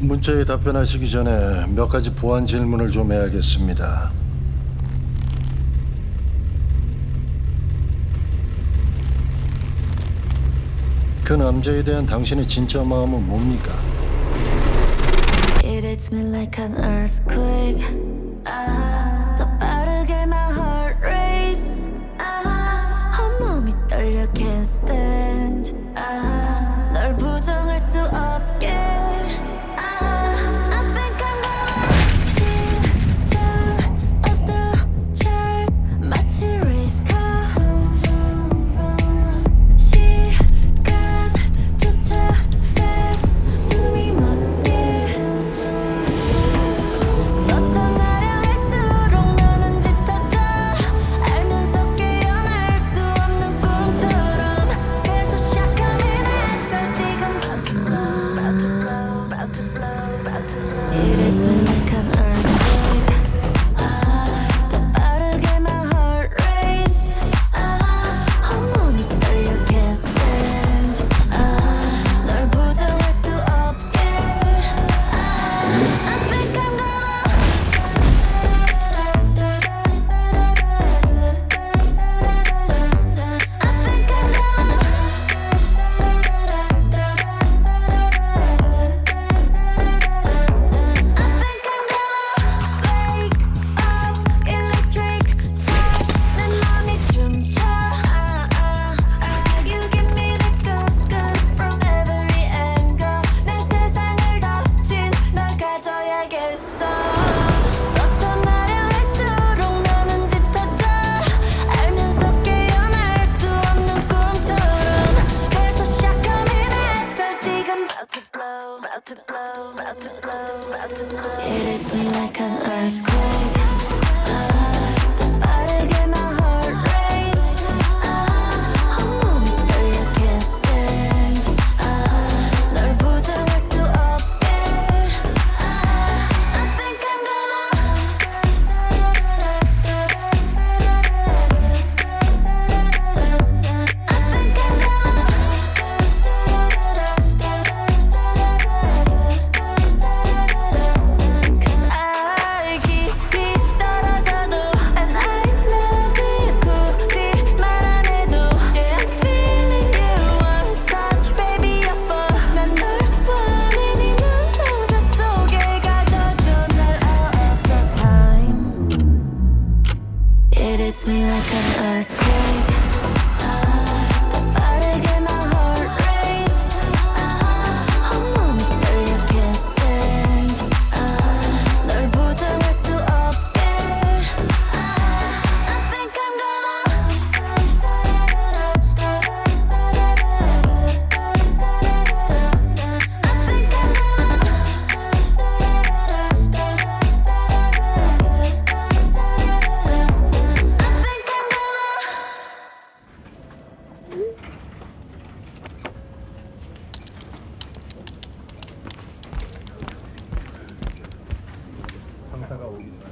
문자에 답변하시기 전에 몇 가지 보안 질문을 좀 해야겠습니다. 그 남자에 대한 당신의 진짜 마음은 뭡니까? It hits me like an earthquake. 더 빠르게 my heart race. 온몸이 떨려 can't stand. 널 부정할 수 없게. I think I'm gonna 심장 of the chart 마치 race car. 시간조차 fast 숨이 멎게. 벗어나려 할수록 눈은 짙어져. 알면서 깨어날 수 없는 꿈처럼. 그래서 시작하면 after 지금 about to blow, about to blow, about to blow, about to blow. It hits me like an earthquake. 더 빠르게 my heart race. 온몸이 떨려 can't stand. 널 부정할 수 없게. I think I'm 벗어나려 할수록 너는 짙어져. 알면서 깨어날 수 없는 꿈처럼. 그래서 시작하면 after 지금 about to blow, about to blow, about to blow, about to blow. It hits me like an earthquake. 더 빠르게 my heart race. 온몸이 떨려 can't stand. 널 부정할 수 없게. I think I'm Cause I 깊이 떨어져도 And I love you 굳이 말 안 해도 Yeah I'm feeling you one touch baby I fall. 난 널 원해 네 눈동자 속에 가둬줘 날 all of the time. It hits me like an earthquake. 더 빠르게 my heart race. 온몸이 떨려 can't stand. 널 부정할 수 없게. I think I'm 상사가 오기 전에